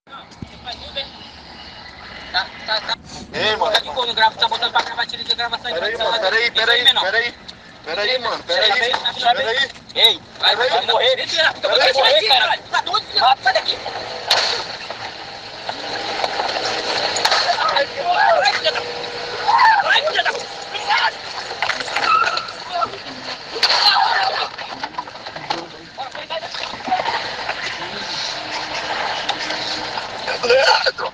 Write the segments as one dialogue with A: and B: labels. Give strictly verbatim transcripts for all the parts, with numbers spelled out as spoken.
A: Tá, tá, tá.
B: Ei, mano.
A: Tá aqui quando grava, tá botando pra gravar, tira de gravação.
B: Peraí, mano, peraí, peraí, peraí. Peraí, mano, peraí. Peraí.
A: Ei, vai, vai morrer. Mentira, tu vai morrer, caralho. Tá doido? Sai daqui. Vai, filha da... Vai, filha da...
B: Leandro!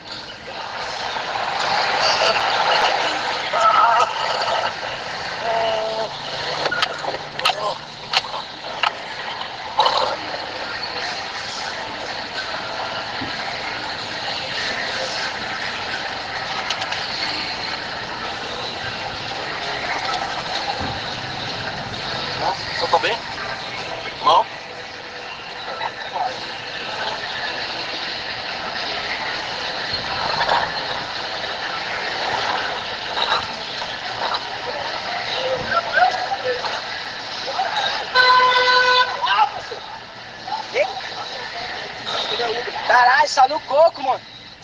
B: Você tá bem? Não?
A: Caralho, só no coco, mano.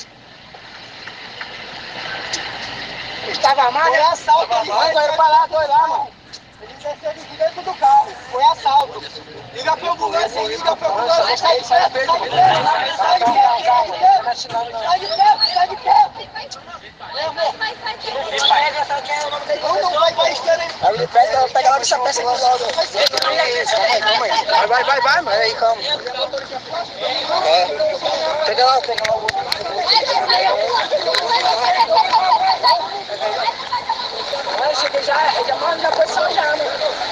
A: Estava armado, foi assalto. Agora pra lá, dois lá, mano. Ele desceu de dentro do carro. Foi assalto. Liga pra ambulância, liga pra ambulância. Sai de perto, sai de perto. Sai de perto, sai de perto. Sai de perto. Não, não vai, vai, espera aí. Aí pega, pega logo essa peça aqui logo. Vai, vai, vai, vai, mas aí, calma. É. Pega lá, pega lá. Eu cheguei já, já mando na posição já, mano.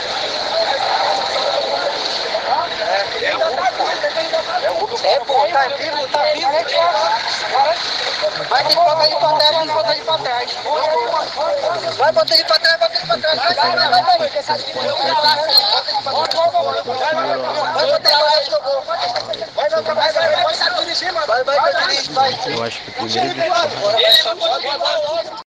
A: É, pô, tá vivo, tá vivo. Vai ter que botar ele pra trás, vai botar ele pra trás. Vai botar ele pra trás, bota ele pra trás. Vai, vai, vai, vai, vai. Vai botar ele pra trás, jogou. Vai, vai, vai, vai, vai, vai, vai, vai, vai, vai, vai, vai.
C: Eu acho que o primeiro